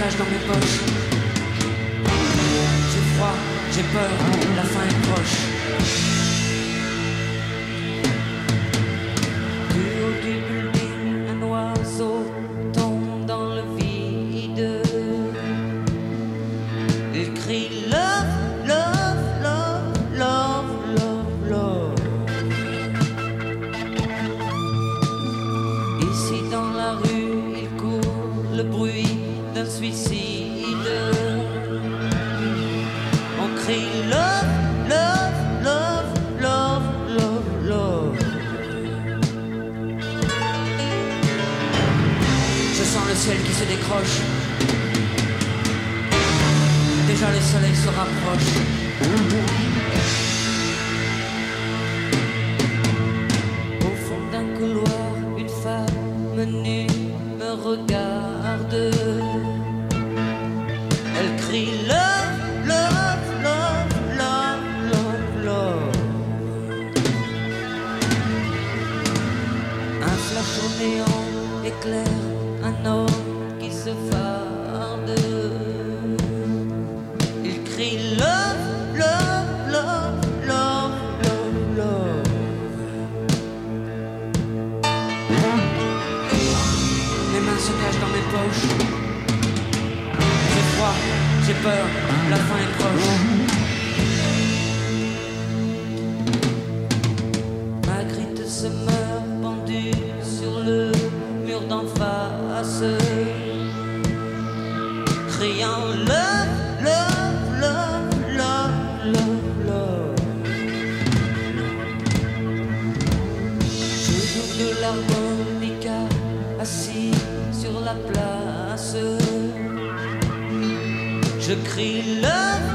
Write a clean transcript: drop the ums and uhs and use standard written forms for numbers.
cache dans mes poches. J'ai froid, j'ai peur, la fin est proche. Du haut du building, un oiseau tombe dans le vide. Il crie love, love, love, love, love, love. Ici dans la rue, il court le bruit d'un suicide. On crie love, love, love, love, love, love. Je sens le ciel qui se décroche. Déjà le soleil se rapproche. Au fond d'un couloir, une femme nue me regarde. Elle crie love, love, love, love, love, love. Un flash au néon éclaire un homme qui se farde. Il crie love, love, love, love, love, love. Mes mains se cachent dans mes poches. J'ai froid, j'ai peur, la fin est proche. Magritte se meurt pendue sur le mur d'en face, criant love, love, love, love, love, love. Je joue de l'harmonica assis sur la place. Je crie love,